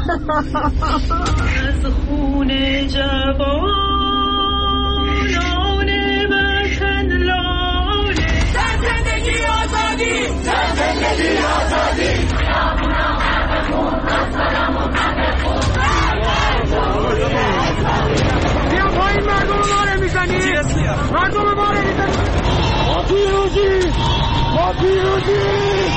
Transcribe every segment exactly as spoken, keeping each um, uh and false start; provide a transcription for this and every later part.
از خون جوانان وطن لاله، در زندگی آزادی، در زندگی آزادی. بیا پایین، مردم ما رو میزنی، مردم ما رو میزنی. ما پیروزی، ما پیروزی.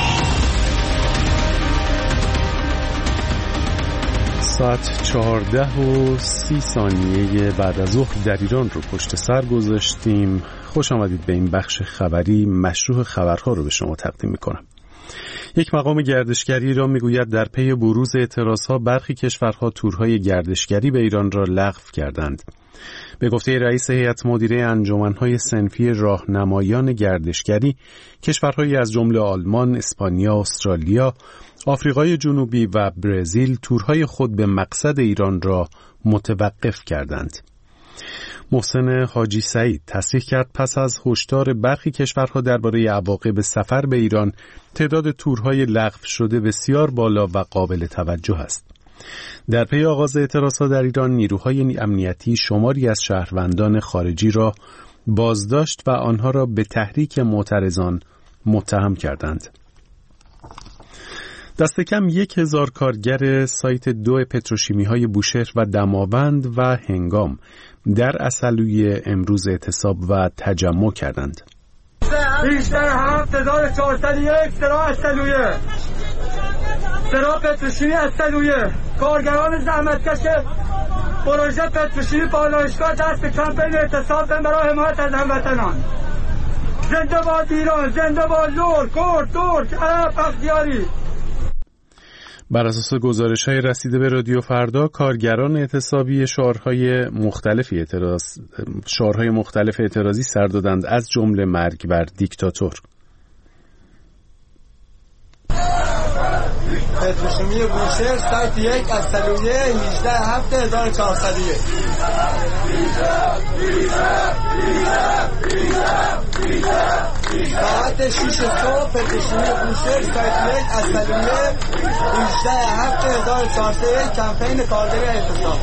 ساعت چهارده و سی ثانیه بعد از ظهر در ایران رو پشت سر گذاشتیم. خوش آمدید به این بخش خبری مشروع خبرها رو به شما تقدیم میکنم. یک مقام گردشگری ایران میگوید در پی بروز اعتراضها برخی کشورها تورهای گردشگری به ایران را لغو کردند. به گفته رئیس هیئت مدیره انجمن‌های صنفی راهنمایان گردشگری، کشورهایی از جمله آلمان، اسپانیا، استرالیا، آفریقای جنوبی و برزیل تورهای خود به مقصد ایران را متوقف کردند. محسن حاجی سعید تصریح کرد پس از هشدار برخی کشورها درباره عواقب سفر به ایران، تعداد تورهای لغو شده بسیار بالا و قابل توجه است. در پی آغاز اعتراضها در ایران، نیروهای امنیتی شماری از شهروندان خارجی را بازداشت و آنها را به تحریک معترضان متهم کردند. دست کم یک هزار کارگر سایت دو پتروشیمی‌های بوشهر و دماوند و هنگام در عسلویه امروز اعتصاب و تجمع کردند. بیشتر هفت هزار و چهارصد و یک سرا عسلویه، سرا پتروشیمی عسلویه، کارگران زحمتکش پروژه پتروشیمی پالایشگاه دست کمپین اعتصاب برای حمایت از هموطنان. زنده باد ایران، زنده باد لور، کرد، ترک، عرب، بختیاری. بر اساس گزارش‌های رسیده به رادیو فردا، کارگران اعتصابی شعارهای مختلفی اعتراض شعارهای مختلف اعتراضی سر دادند، از جمله مرگ بر دیکتاتور. پتروشیمی بوشهر سایت یک از سلویه هجده هفت هزار و چهارصد و یک. ساعت شش صبح پتروشیمی بوشهر سایت یک از سلویه هجده هفت هزار و چهارصد و یک کمپین کارگری اعتصاب.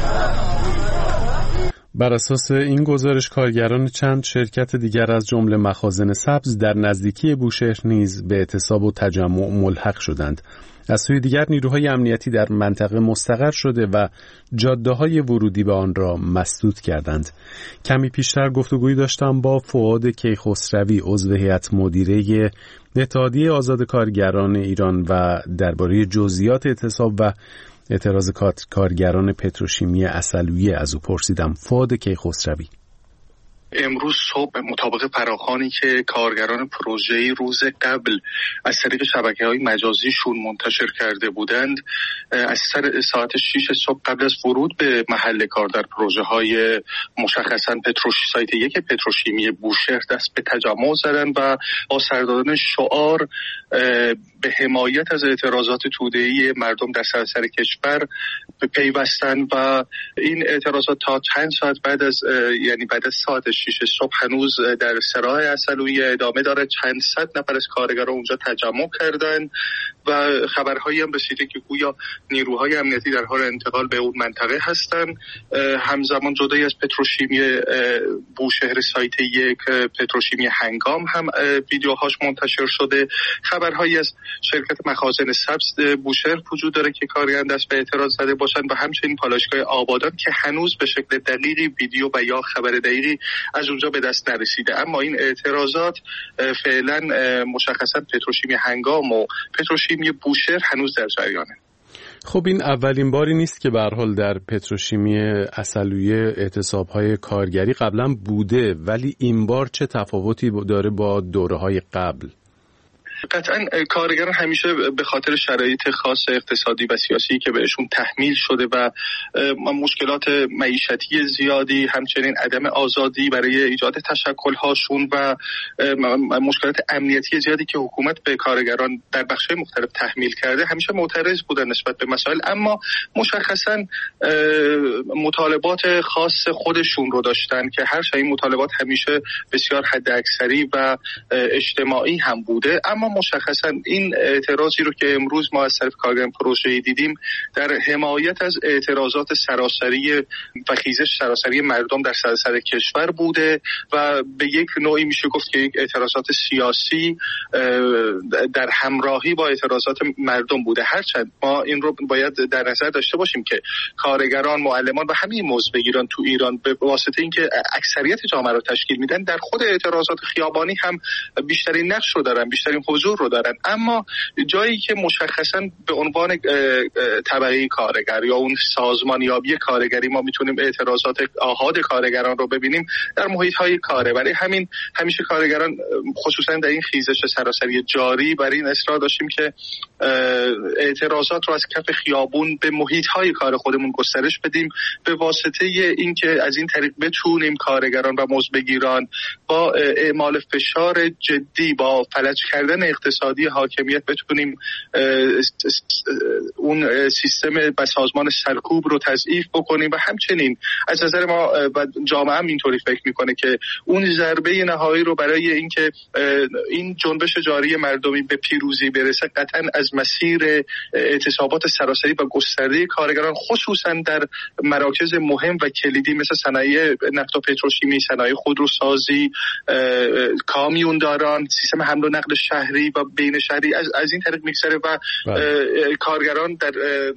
بر اساس این گزارش، کارگران چند شرکت دیگر از جمله مخازن سبز در نزدیکی بوشهر نیز به اعتصاب و تجمع ملحق شدند. از سوی دیگر نیروهای امنیتی در منطقه مستقر شده و جاده‌های ورودی به آن را مسدود کردند. کمی پیشتر گفتگویی داشتم با فؤاد کیخسروی، عضو هیئت مدیره اتحادیه آزاد کارگران ایران، و درباره جزئیات اعتصاب و اعتراض کارگران پتروشیمی عسلویه از او پرسیدم. فؤاد کیخسروی: امروز صبح مطابق فراخوانی که کارگران پروژه‌ای روز قبل از طریق شبکه‌های مجازیشون منتشر کرده بودند، از سر ساعت شش صبح قبل از ورود به محل کار در پروژه‌های مشخصاً پتروش سایت یک پتروشیمی بوشهر دست به تجمع زدند و با سر دادن شعار به حمایت از اعتراضات توده‌ای مردم در سراسر کشور پیوستند و این اعتراضات تا چند ساعت بعد از یعنی بعد از ساعت شش صبح هنوز در سراح عسلویه ادامه داره. چند صد نفر از کارگران اونجا تجمع کردن و خبرهایی هم رسیده که گویا نیروهای امنیتی در حال انتقال به اون منطقه هستن. همزمان جدای از پتروشیمی بوشهر سایت یک، پتروشیمی هنگام هم ویدیوهاش منتشر شده. خبرهایی از شرکت مخازن سبز بوشهر وجود داره که کارگران دست به اعتراض زده باشن و همچنین پالایشگاه آبادان که هنوز به شکل دقیقی ویدیو و یا خبر دقیقی از اونجا به دست نرسیده. اما این اعتراضات فعلا مشخصا پتروشیمی هنگام و پتروشیمی بوشهر هنوز در جریانه. خب این اولین باری نیست که به هر حال در پتروشیمی عسلویه اعتصاب‌های کارگری قبلا بوده، ولی این بار چه تفاوتی داره با دوره‌های قبل؟ قطعا کارگران همیشه به خاطر شرایط خاص اقتصادی و سیاسی که بهشون تحمیل شده و مشکلات معیشتی زیادی، همچنین عدم آزادی برای ایجاد تشکل‌هاشون و مشکلات امنیتی زیادی که حکومت به کارگران در بخش‌های مختلف تحمیل کرده، همیشه معترض بودن نسبت به مسائل، اما مشخصاً مطالبات خاص خودشون رو داشتن که هر این مطالبات همیشه بسیار حداکثری و اجتماعی هم بوده. اما مشخصا این اعتراضی رو که امروز ما از طرف کارگران پروژه‌ای دیدیم در حمایت از اعتراضات سراسری و خیزش سراسری مردم در سراسر کشور بوده و به یک نوعی میشه گفت که یک اعتراضات سیاسی در همراهی با اعتراضات مردم بوده. هرچند ما این رو باید در نظر داشته باشیم که کارگران، معلمان و همه مزدبگیران تو ایران به واسطه اینکه اکثریت جامعه رو تشکیل میدن در خود اعتراضات خیابانی هم بیشترین نقش رو دارن، بیشترین حضور رو دارن. اما جایی که مشخصا به عنوان طبقه کارگر یا اون سازمانیابی کارگری ما میتونیم اعتراضات آحاد کارگران رو ببینیم در محیط‌های کاره. برای همین همیشه کارگران خصوصا در این خیزش سراسری جاری بر این اصرار داشتیم که اعتراضات رو از کف خیابون به محیط‌های کار خودمون گسترش بدیم به واسطه اینکه از این طریق بتونیم کارگران و مزدبگیران با اعمال فشار جدی با فلج کردن اقتصادی حاکمیت بتونیم اون سیستم و سازمان سرکوب رو تضعیف بکنیم و همچنین از نظر ما و جامعه هم اینطوری فکر میکنه که اون ضربه نهایی رو برای اینکه این جنبش جاری مردمی به پیروزی برسه قطعا از مسیر اعتصابات سراسری و گسترده کارگران خصوصا در مراکز مهم و کلیدی مثل صنایع نفت و پتروشیمی، صنایع خودروسازی، کامیونداران، سیستم حمل و نقل شهری و بین شهری از, از این طریق میگذره و کارگران در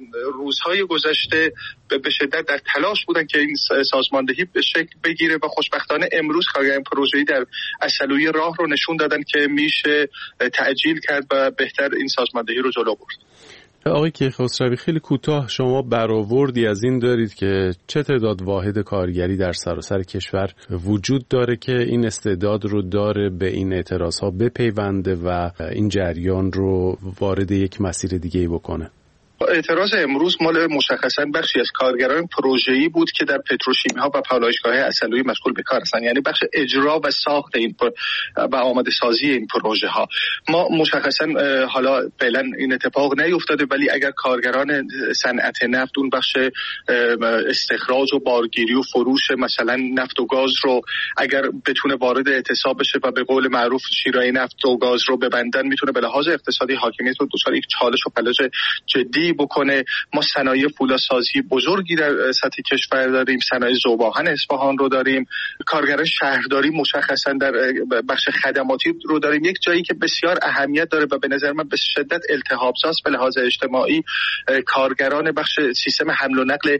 روزهای گذشته به شدت در تلاش بودن که این سازماندهی به شکل بگیره و خوشبختانه امروز کارگران پروژه‌ای در اصلویی راه رو نشون دادن که میشه تعجیل کرد و بهتر این سازماندهی رو جلو برد. آقای کیخسروی خیلی کوتاه شما برآوردی از این دارید که چه تعداد واحد کارگری در سراسر کشور وجود داره که این استعداد رو داره به این اعتراضها بپیونده و این جریان رو وارد یک مسیر دیگه‌ای بکنه. اعتراض امروز مال مشخصا بخشی از کارگران پروژه‌ای بود که در پتروشیمی ها و پالایشگاه اصلویی مشغول به کار هستند، یعنی بخش اجرا و ساخت این و آماده سازی این پروژه ها. ما مشخصا حالا فعلا این اتفاق نیفتاده، ولی اگر کارگران صنعت نفت اون بخش استخراج و بارگیری و فروش مثلا نفت و گاز رو اگر بتونه وارد اعتصاب بشه و به قول معروف شیرای نفت و گاز رو ببندن، میتونه به لحاظ اقتصادی حاکمیت رو دچار یک چالش و فلج جدی بکنه. ما صنایع فولادسازی بزرگی در سطح کشور داریم، صنایع ذوب‌آهن اصفهان رو داریم، کارگران شهرداری مشخصا در بخش خدماتی رو داریم. یک جایی که بسیار اهمیت داره و به نظر من به شدت التهاب‌زاست به لحاظ اجتماعی کارگران بخش سیستم حمل و نقل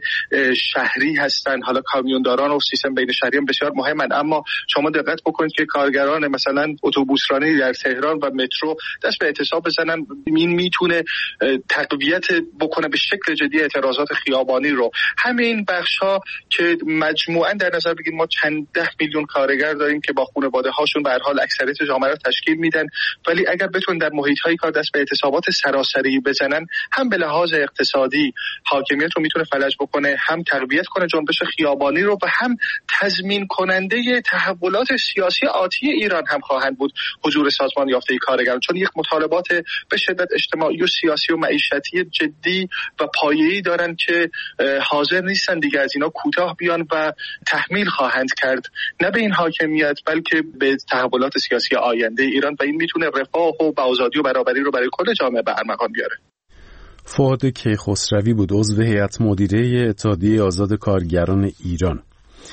شهری هستن. حالا کامیونداران و سیستم بین شهری هم بسیار مهمن، اما شما دقت بکنید که کارگران مثلا اتوبوسرانی در تهران و مترو دست به اعتصاب بزنن، این میتونه تقویت بکنه به شکل جدی اعتراضات خیابانی رو. همه این بخش‌ها که مجموعاً در نظر بگیریم ما چند ده میلیون کارگر داریم که با خانواده‌هاشون به هر حال اکثریت جامعه رو تشکیل میدن، ولی اگر بتون در محیط‌های کار دست به اعتصابات سراسری بزنن، هم به لحاظ اقتصادی حاکمیت رو میتونه فلج بکنه، هم تقویت کنه جنبش خیابانی رو و هم تضمین کننده تحولات سیاسی آتی ایران هم خواهند بود حضور سازمان یافته کارگران، چون یک مطالبات به شدت اجتماعی و سیاسی و معیشتی جدی و پایه‌ای دارن که حاضر نیستن دیگه از اینا کوتاه بیان و تحمیل خواهند کرد نه به این حاکمیت بلکه به تحولات سیاسی آینده ایران، و این میتونه رفاه و آزادی و برابری رو برای کل جامعه به ارمغان بیاره. فؤاد کیخسروی بود، عضو هیئت مدیره اتحادیه آزاد کارگران ایران.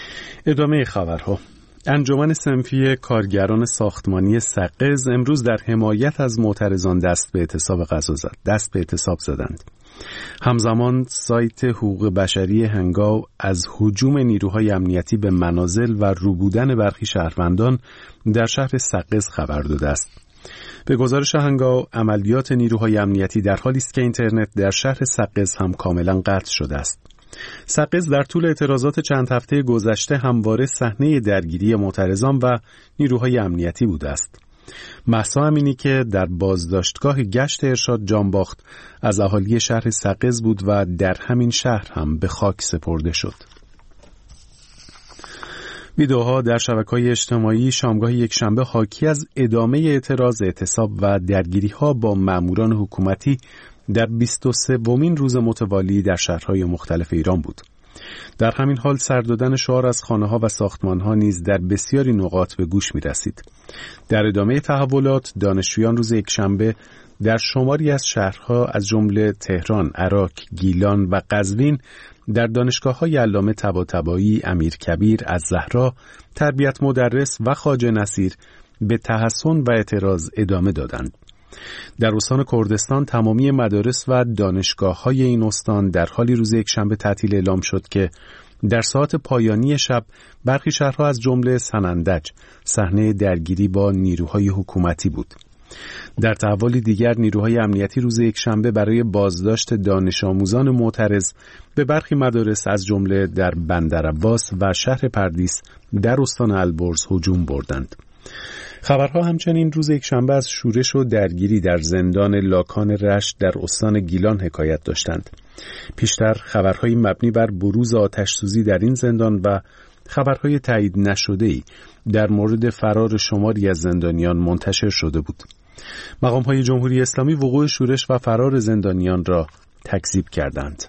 ادامه خبرها. انجمن صنفی کارگران ساختمانی سقز امروز در حمایت از معترضان دست به اعتصاب غذا زد. دست به اعتصاب زدند. همزمان سایت حقوق بشری هنگاو از هجوم نیروهای امنیتی به منازل و روبودن برخی شهروندان در شهر سقز خبر داده است. به گزارش هنگاو عملیات نیروهای امنیتی در حالی است که اینترنت در شهر سقز هم کاملا قطع شده است. سقز در طول اعتراضات چند هفته گذشته همواره صحنه درگیری معترضان و نیروهای امنیتی بوده است. مهسا امینی که در بازداشتگاه گشت ارشاد جان باخت از اهالی شهر سقز بود و در همین شهر هم به خاک سپرده شد. ویدئوها در شبکه‌های اجتماعی شامگاه یکشنبه حاکی از ادامه اعتراض، اعتصاب و درگیری‌ها با ماموران حکومتی در بیست و سومین روز متوالی در شهرهای مختلف ایران بود. در همین حال سر دادن شعار از خانه‌ها و ساختمان‌ها نیز در بسیاری نقاط به گوش می‌رسید. در ادامه تحولات، دانشجویان روز یکشنبه در شماری از شهرها از جمله تهران، عراق، گیلان و قزوین در دانشگاه‌های علامه طباطبایی، امیرکبیر، الزهرا، تربیت مدرس و خواجه نصیر به تحسن و اعتراض ادامه دادند. در استان کردستان تمامی مدارس و دانشگاه‌های این استان در حالی روز یکشنبه تعطیل اعلام شد که در ساعات پایانی شب برخی شهرها از جمله سنندج صحنه درگیری با نیروهای حکومتی بود. در تحولی دیگر نیروهای امنیتی روز یکشنبه برای بازداشت دانش آموزان معترض به برخی مدارس از جمله در بندرعباس و شهر پردیس در استان البرز هجوم بردند. خبرها همچنین روز یکشنبه از شورش و درگیری در زندان لاکان رشت در استان گیلان حکایت داشتند. پیشتر خبرهای مبنی بر بروز آتش‌سوزی در این زندان و خبرهای تایید نشده‌ای در مورد فرار شماری از زندانیان منتشر شده بود. مقام‌های جمهوری اسلامی وقوع شورش و فرار زندانیان را تکذیب کردند.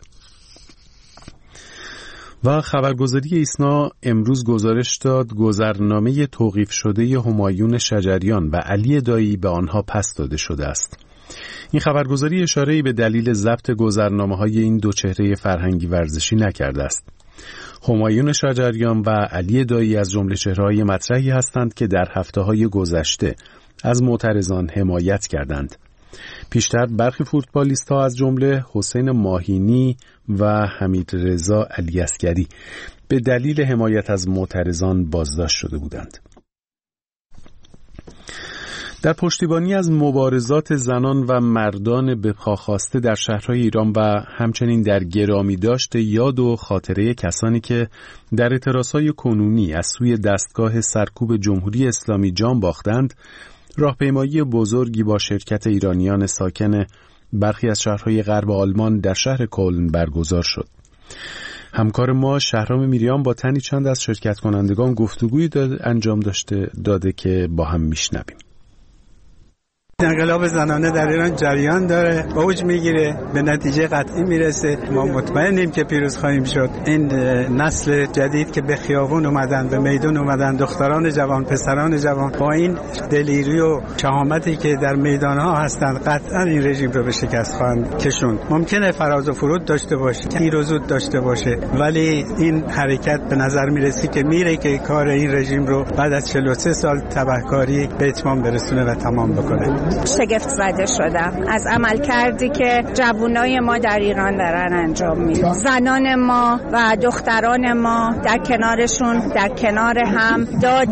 و خبرگزاری ایسنا امروز گزارش داد گذرنامه توقیف شده همایون شجریان و علی دایی به آنها پس داده شده است. این خبرگزاری اشاره‌ای به دلیل ضبط گذرنامه‌های این دو چهره فرهنگی ورزشی نکرده است. همایون شجریان و علی دایی از جمله چهره‌های مطرحی هستند که در هفته‌های گذشته از معترضان حمایت کردند. پیشتر برخی فوتبالیست‌ها از جمله حسین ماهینی و حمید رضا علی عسکری به دلیل حمایت از معترضان بازداشت شده بودند. در پشتیبانی از مبارزات زنان و مردان به پا خواسته در شهرهای ایران و همچنین در گرامی داشت یاد و خاطره کسانی که در اعتراضهای کنونی از سوی دستگاه سرکوب جمهوری اسلامی جان باختند، راهپیمایی بزرگی با شرکت ایرانیان ساکن برخی از شهرهای غرب آلمان در شهر کلن برگزار شد. همکار ما شهرام میریان با تنی چند از شرکت کنندگان گفتگویی داد انجام داشته داده که با هم میشنویم. انقلاب زنانه در ایران جریان داره، اوج میگیره، به نتیجه قطعی میرسه. ما مطمئنیم که پیروز خواهیم شد. این نسل جدید که به خیابون اومدن، به میدان اومدن، دختران جوان، پسران جوان، با این دلیری و شهامتی که در میدانها هستند، قطعا این رژیم رو به شکست خواهند کشوند. ممکنه فراز و فرود داشته باشه، تیر و زود داشته باشه، ولی این حرکت به نظر میرسه که میره که کار این رژیم رو بعد از چهل و سه سال تبهکاری به اتمام برسونه و تمام بکنه. شگفت زده شدم از عمل کردی که جوانای ما در ایران دارن انجام میدن. زنان ما و دختران ما در کنارشون در کنار هم داد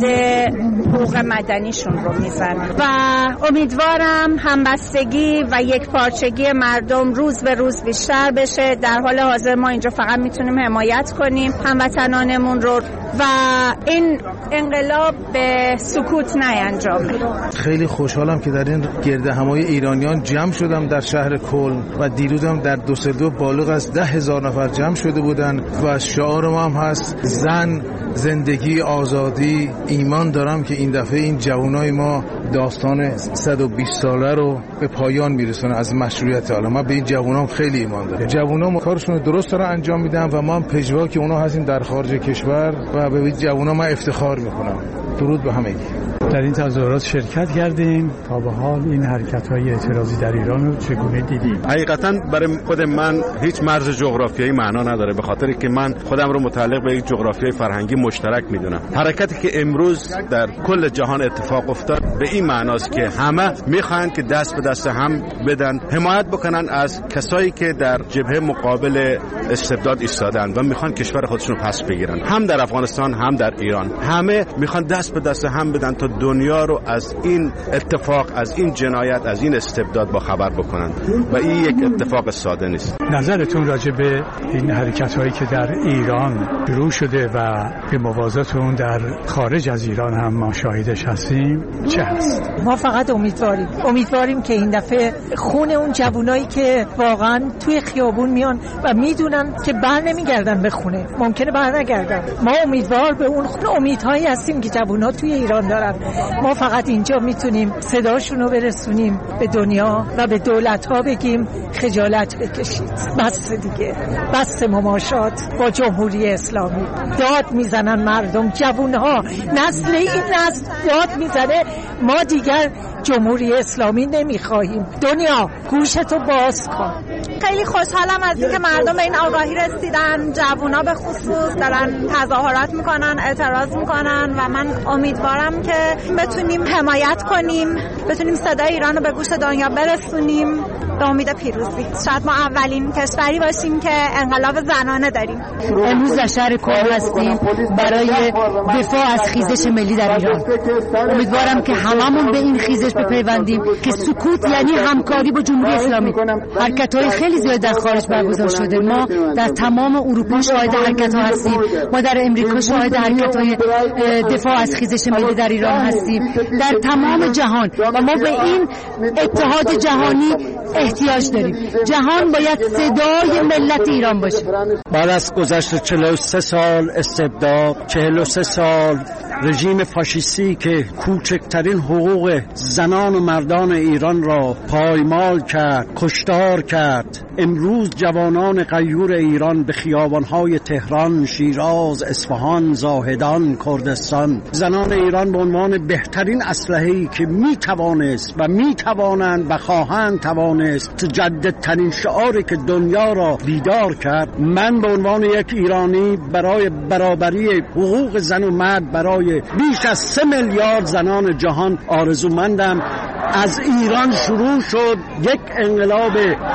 حقوق مدنیشون رو میزنن و امیدوارم همبستگی و یک پارچگی مردم روز به روز بیشتر بشه. در حال حاضر ما اینجا فقط میتونیم حمایت کنیم هموطنانمون رو و این انقلاب به سکوت نینجامه. خیلی خوشحالم که در این گرد همای ایرانیان جمع شدم در شهر کلن و دیروزم در دوسلدورف بالغ از ده هزار نفر جمع شده بودن و شعار ما هم هست زن، زندگی، آزادی. ایمان دارم که این دفعه این جوانای ما داستان صد و بیست ساله رو به پایان میرسونه از مشروعیت. حالا ما به این جوانام خیلی ایمان دارم. جوانام کارشون درست دارن انجام میدن و ما هم پژواک اونا هستیم در خارج کشور و به جوانام ما افتخار میکنم. درود به همگی. در این تظاهرات شرکت کردیم. تا به حال این حرکت‌های اعتراضی در ایران رو چگونه دیدید؟ حقیقتاً برای خود من هیچ مرز جغرافیایی معنا نداره، به خاطر که من خودم رو متعلق به یک جغرافیای فرهنگی مشترک میدونم. حرکتی که امروز در کل جهان اتفاق افتاد به این معناست که همه میخوان که دست به دست هم بدن، حمایت بکنن از کسایی که در جبهه مقابل استبداد ایستادن و میخوان کشور خودشون رو پس بگیرن. هم در افغانستان هم در ایران همه میخوان دست به دست هم بدن تا دنیا رو از این اتفاق، از این جنایت، از این استبداد با خبر بکنن و این یک اتفاق ساده نیست. نظرتون راجع به این حرکت هایی که در ایران شروع شده و به موازات اون در خارج از ایران هم ما شاهدش هستیم چه هست؟ ما فقط امیدواریم امیدواریم که این دفعه خون اون جوانایی که واقعا توی خیابون میان و میدونن که بر نمیگردن به خونه، ممکنه بر نگردن. ما امیدوار به اون امیدهایی هستیم که جوونا توی ایران دارن ما فقط اینجا میتونیم صداشون رو برسونیم به دنیا و به دولت ها بگیم خجالت بکشید، بس دیگه، بس مماشات با جمهوری اسلامی. داد میزنن مردم، جوون ها، نسل این نسل داد میزنه ما دیگر جمهوری اسلامی نمیخواهیم. دنیا گوشتو باز کن. خیلی خوشحالم از اینکه مردم به این آگاهی رسیدن، جوونا به خصوص دارن تظاهرات میکنن، اعتراض میکنن و من امیدوارم که بتونیم حمایت کنیم، بتونیم صدای ایران رو به گوش دنیا برسونیم به امید پیروزی. شاید ما اولین کشوری باشیم که انقلاب زنانه داریم. امروز در شهر کل هستیم برای دفاع از خیزش ملی در ایران. امیدوارم که هممون به این خیزش بپیوندیم که سکوت یعنی همکاری با جمهوری اسلامی. حرکت‌های خیلی زیاد در خارج برگزار شده. ما در تمام اروپا شاهد حرکت‌ها هستیم. ما در امریکا شاهد حرکت‌های دفاع از خیزش ملی در ایران هستیم. در تمام جهان و ما به این اتحاد جهانی احتیاج داریم. جهان باید صدای ملت ایران باشه. بعد از گذشت چهل و سه سال استبداد، چهل و سه سال رژیم فاشیستی که کوچکترین حقوق زنان و مردان ایران را پایمال کرد، کشتار کرد، امروز جوانان غیور ایران به خیابان‌های تهران، شیراز، اصفهان، زاهدان، کردستان، زنان ایران به عنوان بهترین اسلحه‌ای که می‌توانست و می‌توانند و خواهند توانست جدیدترین شعاری که دنیا را بیدار کرد، من به عنوان یک ایرانی برای برابری حقوق زن و مرد برای بیش از سه میلیارد زنان جهان آرزومندم. از ایران شروع شد یک انقلاب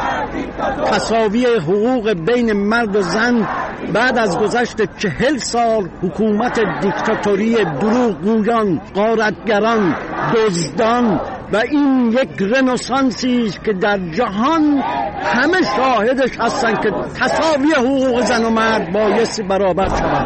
تساوی حقوق بین مرد و زن. بعد از گذشت چهل سال حکومت دیکتاتوری دروغگویان، غارتگران، دزدان و این یک رنسانسی است که در جهان همه شاهدش هستن که تساوی حقوق زن و مرد بایستی برابر شود.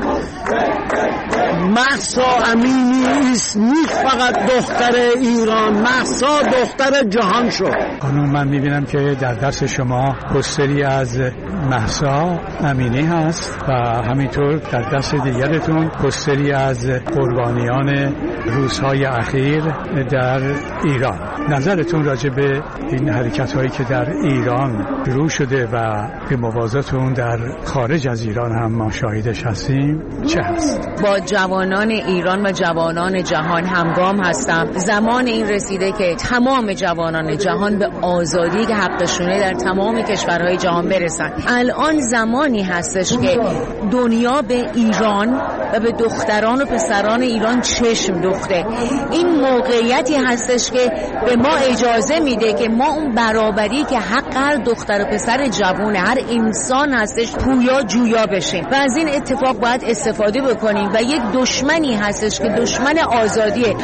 مهسا امینی است، نیست فقط دختر ایران، مهسا دختر جهان شد. خانم، من میبینم که در دست شما پوستری از مهسا امینی هست و همینطور در دست دیگرتون پوستری از قربانیان روزهای اخیر در ایران. نظرتون راجع به این حرکت هایی که در ایران شروع شده و به موازات اون در خارج از ایران هم ما شاهدش هستیم چه هست؟ با جوانان ایران و جوانان جهان همگام هستم. زمان این رسیده که تمام جوانان جهان به آزادی که حقشونه در تمام کشورهای جهان برسن. الان زمانی هستش که دنیا به ایران و به دختران و پسران ایران چشم دوخته. این موقعیتی هستش که به ما اجازه میده که ما اون برابری که حق هر دختر و پسر جوان هر انسان هستش پویا جویا بشیم و از این اتفاق باید استفاده بکنیم و یک دشمنی هستش که دشمن آزادیه.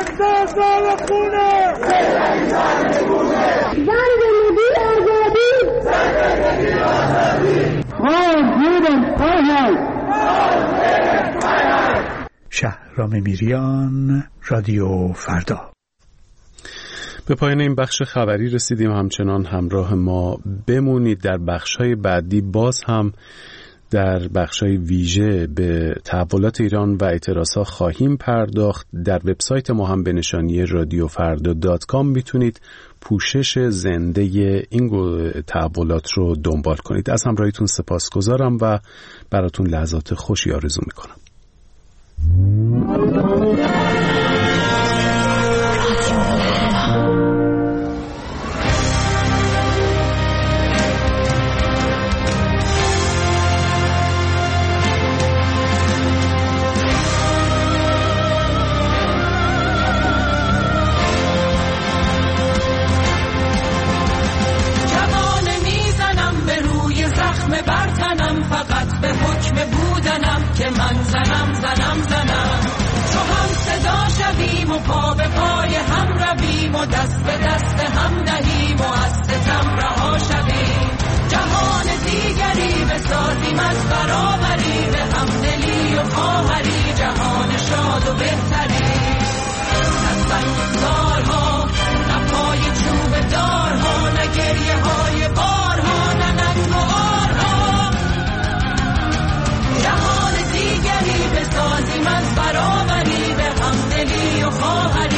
شهرام میریان، رادیو فردا. به پایان این بخش خبری رسیدیم. همچنان همراه ما بمونید. در بخش‌های بعدی باز هم در بخش‌های ویژه به تحولات ایران و اعتراضات خواهیم پرداخت. در وبسایت ما هم به نشانی رادیو فردا دات کام میتونید پوشش زنده این تحولات رو دنبال کنید. از همراهیتون سپاسگزارم و براتون لحظات خوشی آرزو میکنم. دست به دست هم دهیم و از ستم رها شویم. جهان دیگری بسازیم از برابری، به همدلی و خواهری، جهان شاد و بهتری. نه سنگسارها، نه پای چوب دارها، نه گریه های بارها، نه ننگ و آرها. جهان دیگری بسازیم از برابری، به همدلی و خواهری،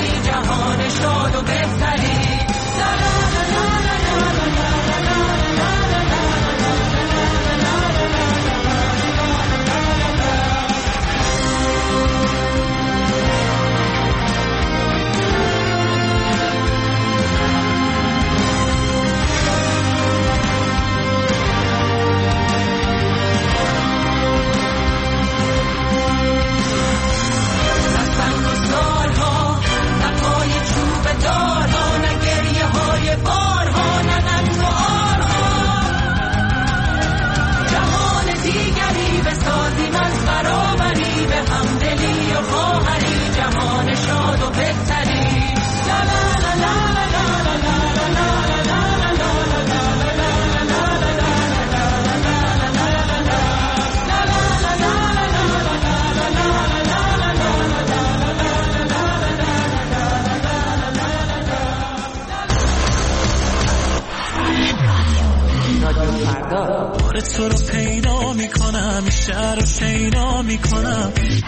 میکنم.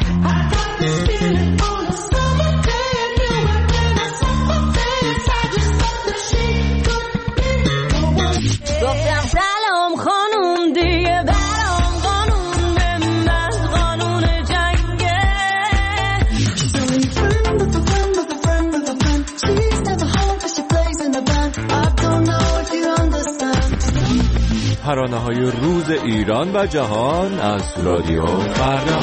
گفتم سلام خانوم دیگه برام قانون به من قانون جنگه. ترانه های روز ایران و جهان از رادیو فردا.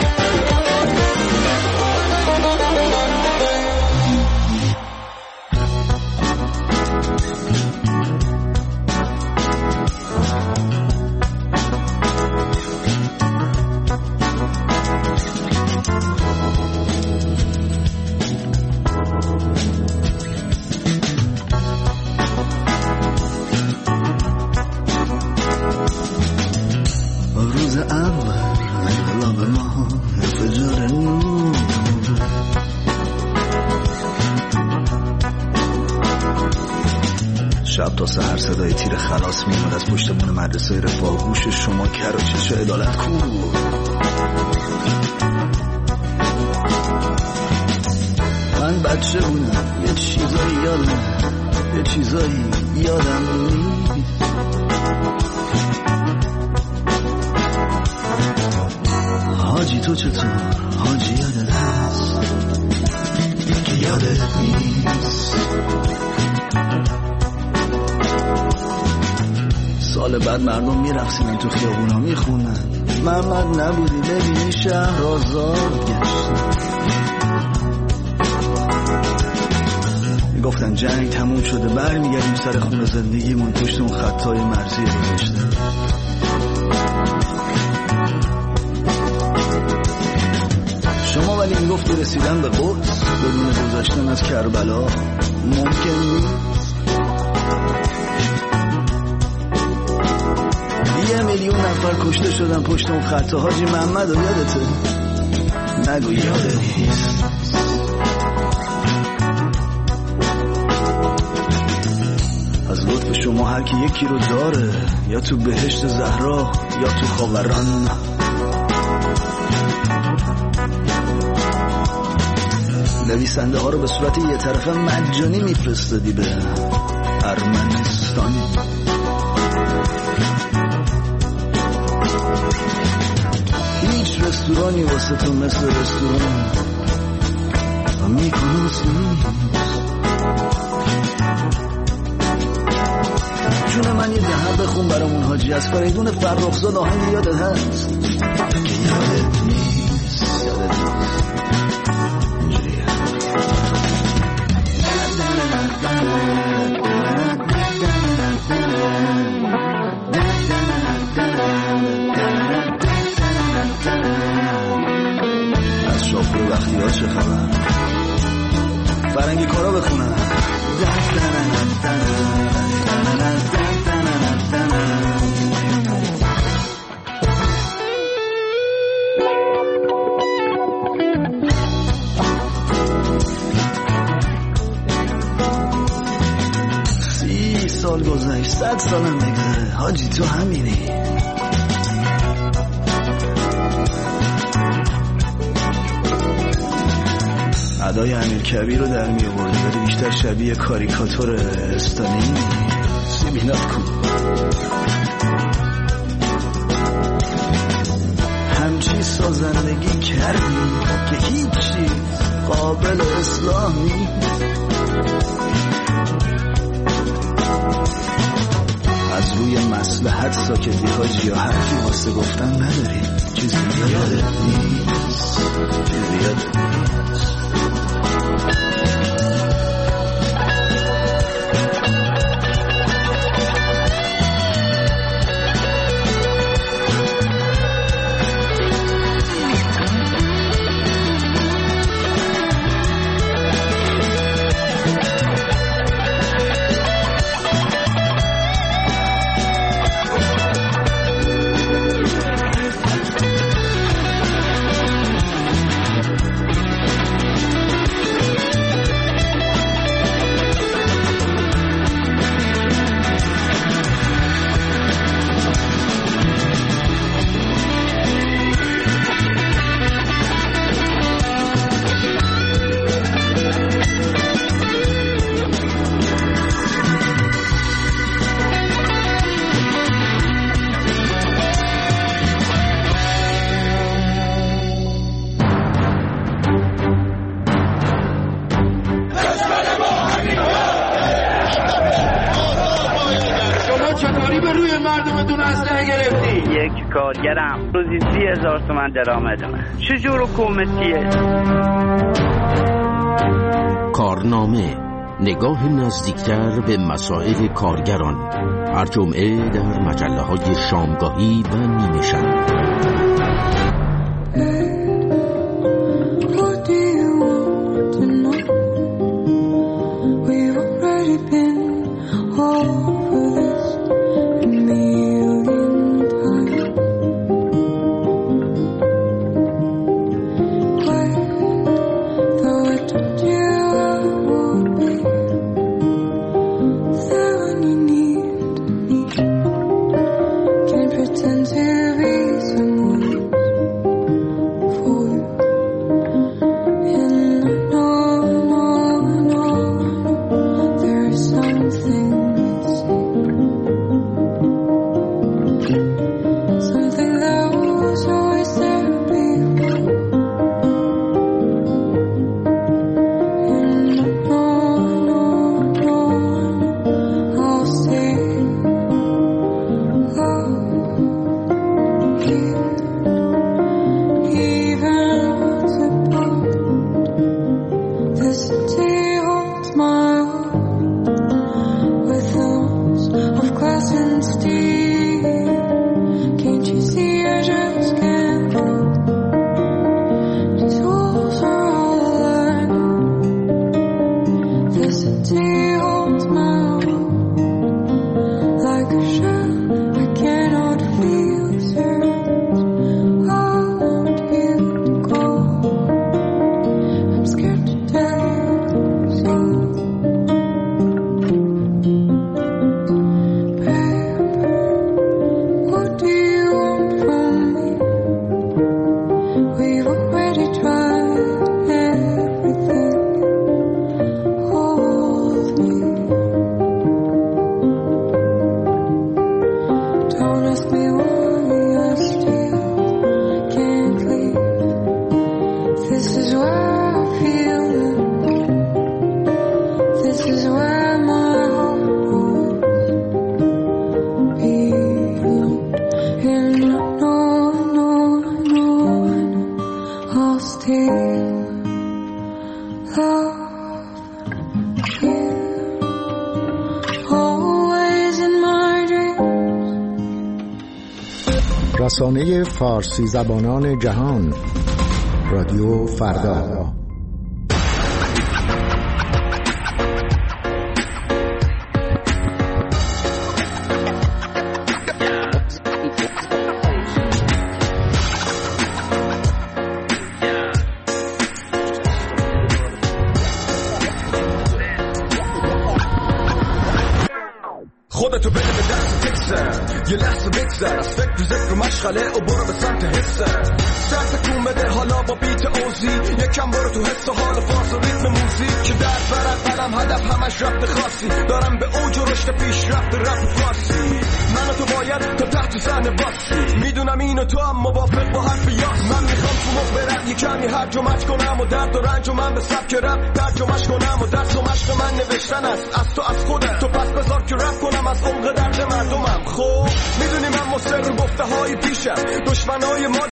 شب تا سحر صدای تیر خلاص میاد از پشت بون مدرسه رفاه. گوش شما کر و چش عدالت کو. من بچه بودم یه چیزایی یادم یه چیزایی یادم نیست. حاجی تو چطور؟ حاجی یادت هست که یادت نیست. سال بعد مردم میرقصیدن تو خیابونا میخونن محمد نبودی ببینی شهر آزاد گشت. گفتن جنگ تموم شده برمیگردیم سر خونه زندگیمون پشت اون خطای مرزی گذاشته. شما ولی میگفتی رسیدن به قدس بدون گذاشتن از کربلا ممکن نیست. یه میلیون نفر کشته شدن پشت اون خط. حاجی محمد رو یادته؟ نگو یادت نیست. از لطف شما هر کی یکی رو داره، یا تو بهشت زهرا یا تو خاوران. نویسنده ها رو به صورت یه طرفه مجانی میفرستادی به ارمنستان. هیچ رستورانی واسه تو مثل رستوران میکنوس نیست. جون من یه دهن بخون برامون حاجی از فریدون فرخزاد آهنگ یادت هست که یادت نیست. یادت نیست اینجوریه. از شاپور وقتی ها چه خبر؟ فرنگی کارا بخونم. سی سال گذشت، صد سالم بگذره حاجی تو همینی. ادای امیر کبیر رو در می آوردی ولی بیشتر شبیه کاریکاتور استالین. سیبینات کو همچی سازندگی کردی که هیچ چیز قابل اصلاح نیست. از روی مصلحت ساکتی حاجی یا حرفی واسه گفتن نداری. چیزی یادت نیست. چیزی یادت نیست. خودتون اسلحه گرفتی؟ یک کارگرم روزی سی هزار تومن درآمدمه. چجور حکومتیه؟ کارنامه، نگاه نزدیکتر به مسائل کارگران، هر جمعه در مجله های شامگاهی و نیمه شب. رسانه فارسی زبانان جهان، رادیو فردا. خودتو بده به دست تکسر، یه لحظه بگذر از فکر و ذکر و مشغله و برو به سمت حسر. سر تکون بده حالا با بیت اوزی، یکم برو تو حس و حال فاز و ریتم موزیک که در برد قلم هدف همش رفت خاصی. دارم به اوج و رشد پیش رفت رفت فارسی. من و تو باید تا تحت صحنه باسی، میدونم اینو تو هم موافق با حرف یاس. من میخوام تو موقع برم یه کمی هرج و مرج کنم و درد و رنج و من به سبک رپ ترجمه‌اش کنم و درس و مشق من نوشتن است از تو از خودت. تو پس بذار که رپ کنم از عمق درد مردمم. خب میدونی من مصر گفته های پیشم، دشمنای ما